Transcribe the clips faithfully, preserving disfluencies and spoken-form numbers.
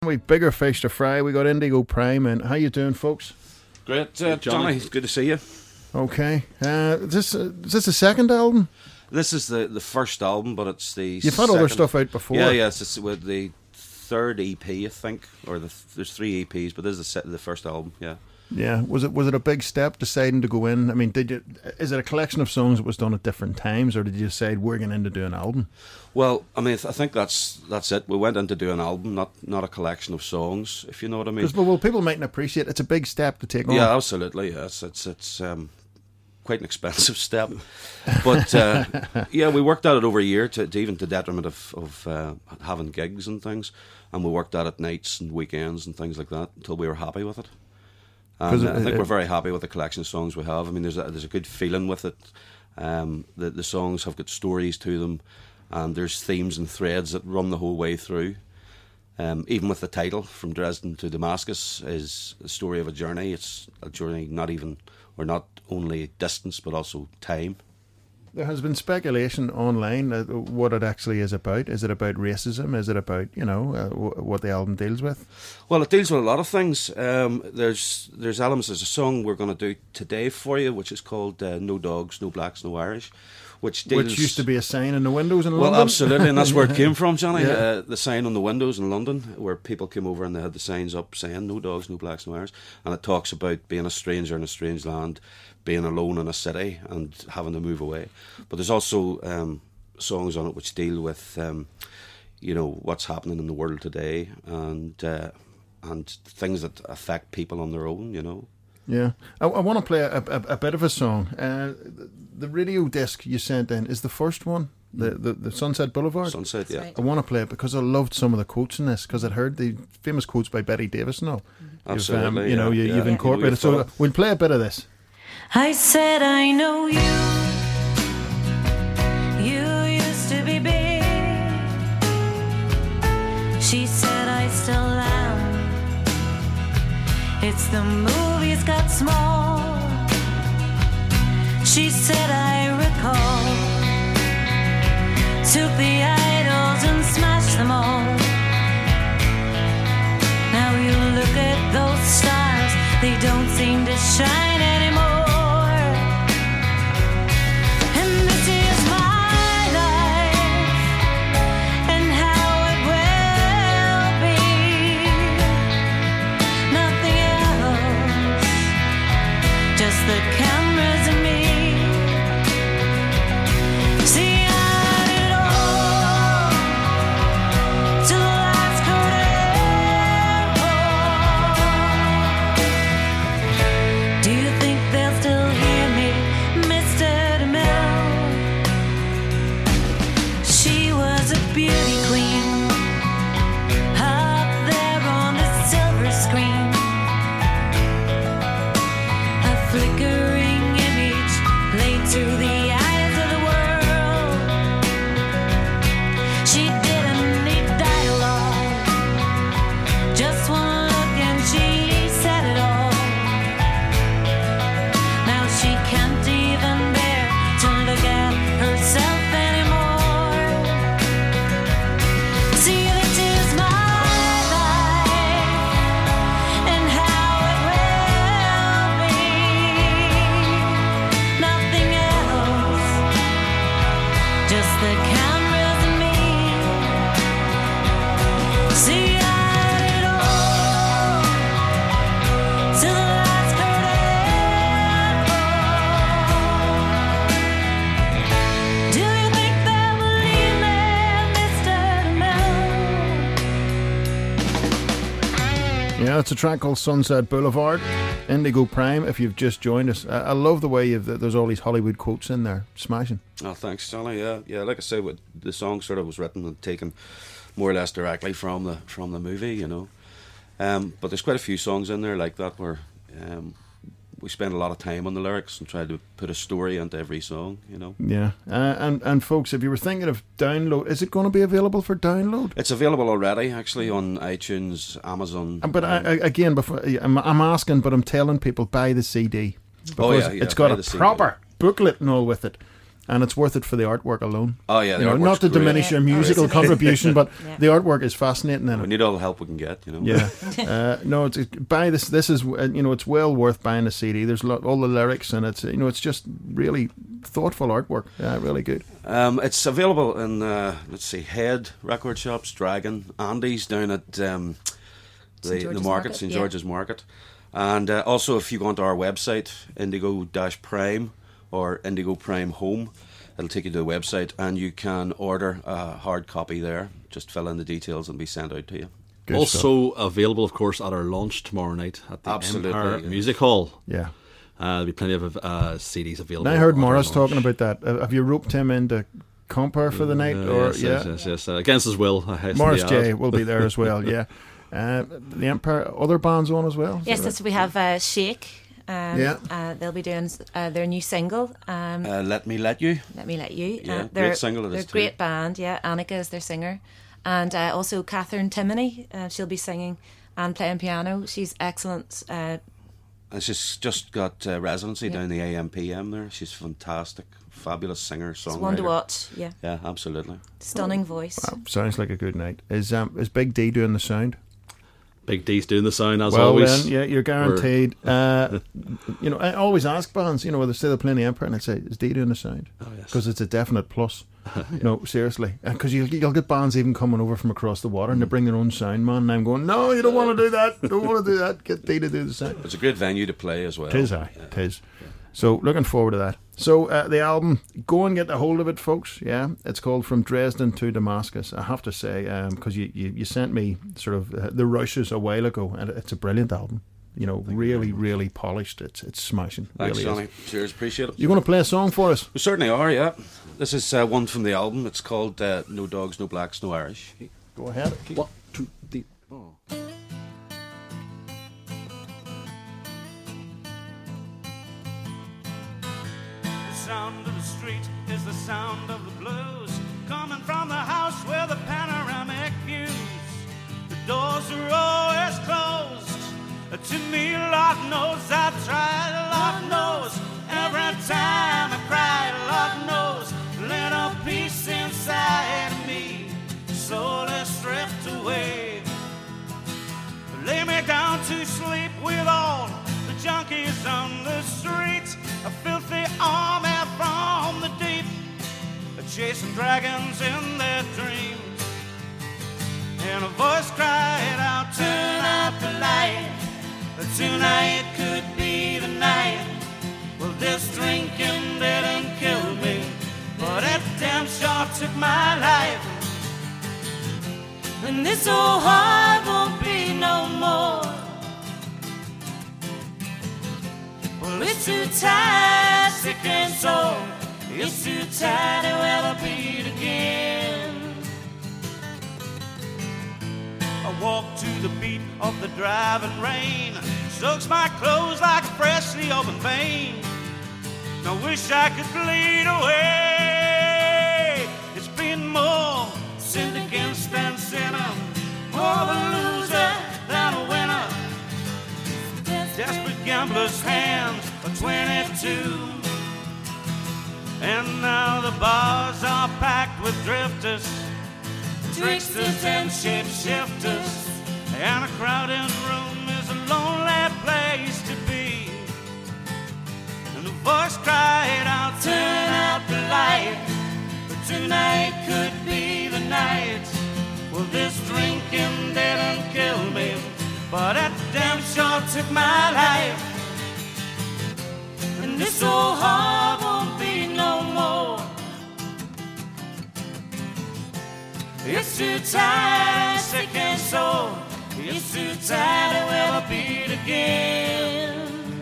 We've bigger fish to fry. We got Indigo Prime, and how you doing, folks? Great, uh, Johnny. Johnny. Good to see you. Okay. Uh, is this uh, is this the second album? This is the, the first album, but it's the. You've second. had other stuff out before. Yeah, yeah. It's with the third E P, I think, or the, there's three E Ps, but this is the, set, the first album. Yeah. Yeah. Was it was it a big step deciding to go in? I mean, did you? Is it a collection of songs that was done at different times, or did you decide we're going in to do an album? Well, I mean, I think that's that's it. We went in to do an album, not not a collection of songs, if you know what I mean. Because well, people mightn't appreciate it's a big step to take on. Yeah, absolutely. Yes, it's it's um, quite an expensive step, but uh, yeah, we worked at it over a year, to, to even to detriment of of uh, having gigs and things, and we worked at it nights and weekends and things like that until we were happy with it. And uh, I think it, we're very happy with the collection of songs we have. I mean, there's a, there's a good feeling with it. Um, the the songs have got stories to them, and there's themes and threads that run the whole way through. Um, even with the title, From Dresden to Damascus, is a story of a journey. It's a journey not even, or not only distance, but also time. There has been speculation online uh, what it actually is about. Is it about racism? Is it about, you know, uh, w- what the album deals with? Well, it deals with a lot of things. Um, there's there's elements. There's a song we're going to do today for you, which is called uh, No Dogs, No Blacks, No Irish, which deals... Which used to be a sign in the windows in well, London. Well, absolutely, and that's where it came from, Johnny. Yeah. Uh, the sign on the windows in London, where people came over and they had the signs up saying No Dogs, No Blacks, No Irish, and it talks about being a stranger in a strange land, being alone in a city and having to move away. But there's also um, songs on it which deal with, um, you know, what's happening in the world today, and uh, and things that affect people on their own, you know. Yeah. I, I want to play a, a, a bit of a song. Uh, the, the radio disc you sent in is the first one, the, the, the Sunset Boulevard. Sunset, yeah. Right. I want to play it because I loved some of the quotes in this, because I'd heard the famous quotes by Betty Davis and all. Absolutely, You've, um, you yeah, know, you, yeah. you've incorporated. You know, So we'll play a bit of this. I said I know you. You used to be big. She said I still am. It's the movies got small. She said I recall. Took the idols and smashed them all. Now you look at those stars, they don't seem to shine anymore. The cameras and me. See, I did it all till the last curtain. Do you think they'll still hear me, Mister DeMille? She was a beauty queen up there on the silver screen. Flickering image played to the eyes of the world. She didn't need dialogue, just one look and she said it all. Now she can't even bear to look at herself anymore. See, this is my the cameras and me. See, I did it all till the last curtain. Do you think they'll believe me, Mister DeMille? Yeah, it's a track called Sunset Boulevard, Indigo Prime. If you've just joined us, I, I love the way you've, there's all these Hollywood quotes in there. Smashing. Oh, thanks, Johnny. Yeah, yeah. Like I say, what the song sort of was written and taken more or less directly from the from the movie, you know. Um, but there's quite a few songs in there like that where um, we spend a lot of time on the lyrics and try to put a story into every song, you know. Yeah, uh, and and folks, if you were thinking of download, is it going to be available for download? It's available already, actually, on iTunes, Amazon. But um, I, I, again, before I'm, I'm asking, but I'm telling people buy the C D. Oh yeah, yeah, it's got buy a the C D. proper booklet and all with it. and it's worth it for the artwork alone. Oh yeah, the You know, artwork's not to great. diminish Yeah. your musical It's amazing. contribution, but Yeah. the artwork is fascinating in We it. need all the help we can get, you know. Yeah, uh, no, it's it, buy this. This is uh, you know, it's well worth buying the C D. There's lo- all the lyrics, and it's you know, it's just really thoughtful artwork. Yeah, really good. Um, it's available in uh, let's see, Head record shops, Dragon, Andy's down at um, the Saint the George's market, Market, Saint yeah. George's Market, and uh, also if you go onto our website, Indigo Prime or Indigo Prime Home, it'll take you to the website, and you can order a hard copy there. Just fill in the details and be sent out to you. Good also available, of course, at our launch tomorrow night at the Absolutely, Empire yeah. Music Hall. Yeah. Uh, there'll be plenty of uh, C Ds available. And I heard at our Morris launch. talking about that. Uh, have you roped him into Compare for the night? Uh, or yes, yeah, yes, yes, yes. Uh, against his will. I hasten Morris to J add. will be there as well. Yeah, uh, the Empire. Other bands on as well. is Yes, that this, we have uh, Shake. Um, Yeah. uh, they'll be doing uh, their new single. Um, Uh, Let Me Let You. Let me let you. Yeah, uh, great they're, single it They're is a too. great band. Yeah, Annika is their singer, and uh, also Catherine Timoney. Uh, she'll be singing and playing piano. She's excellent. Uh, And she's just got uh, residency Yeah. down the A M P M there. She's fantastic, fabulous singer, it's one to songwriter. watch. Yeah, Yeah, absolutely. stunning voice. Wow, sounds like a good night. Is um is Big D doing the sound? Big D's doing the sound as well, always. then, yeah, you're guaranteed. Uh, you know, I always ask bands, you know, whether they say they're playing the Empire, and I say, is D doing the sound? Oh, yes. Because it's a definite plus. No, seriously. Because you'll, you'll get bands even coming over from across the water, and they bring their own sound man, and I'm going, no, you don't want to do that. Don't want to do that. Get D to do the sound. It's a great venue to play as well. Tis, aye. Tis. So, looking forward to that. So, uh, the album, go and get a hold of it, folks. Yeah, it's called From Dresden to Damascus. I have to say, because you, you, you sent me sort of uh, the Rushes a while ago, and it's a brilliant album. You know, really, really polished. It's it's smashing. Thanks, really Johnny. is. Cheers, appreciate it. You going to play a song for us? We certainly are, yeah. This is uh, one from the album. It's called uh, No Dogs, No Blacks, No Irish. Go ahead. One, two, three, four. The sound of the street is the sound of the blues, coming from the house where the panoramic views. The doors are always closed. To me, Lord knows I've tried, Lord knows. Every time I cry, Lord knows. Let a peace inside me slowly stripped away. Lay me down to sleep with all the junkies on the street, a filthy army from the deep, chasing dragons in their dreams. And a voice cried out, turn out the light, tonight could be the night. Well, this drinking didn't kill me, but it damn sure took my life. And this old heart won't be no more. Well, it's too tight, sick and sore. It's too tight to ever beat again. I walk to the beat of the driving rain, soaks my clothes like a freshly opened vein. I wish I could bleed away. It's been more sinned against than sinner, more of a loser than a winner. Desperate gambler's hands are twenty-two, and now the bars are packed with drifters, tricksters and shapeshifters, and a crowded room is a lonely place to be. And the voice cried out, turn out the light, but tonight could be the night. Well, this drinking didn't kill me, but it damn sure took my life. And this old heart won't be no more. It's too tight, sick and sore. It's too tight to ever beat again.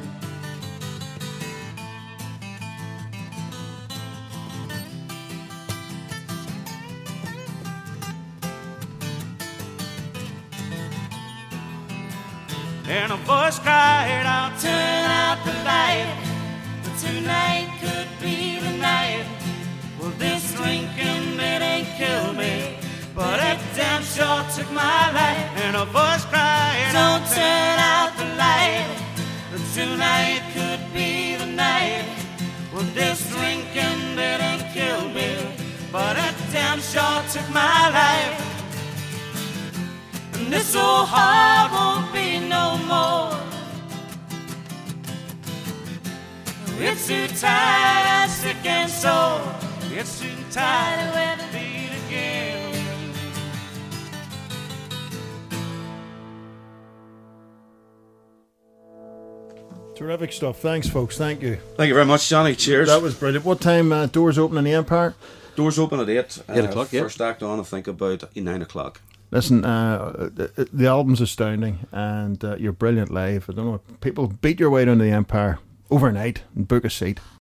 And a voice cried out, turn out the light, tonight could be the night. Well, this drinking didn't kill me, but it damn sure took my life. And a voice cried, don't turn out the light, tonight could be the night. Well, this drinking didn't sure took my life. And this old heart won't be no more. It's too tired and sick and sore. It's too tired to ever beat again. Terrific stuff. Thanks, folks. Thank you. Thank you very much, Johnny. Cheers. That was brilliant. What time uh, doors open in the Empire? Doors open at eight. Eight o'clock, yeah. First act on, I think, about nine o'clock. Listen, uh, the, the album's astounding, and uh, you're brilliant live. I don't know, people beat your way down to the Empire overnight and book a seat.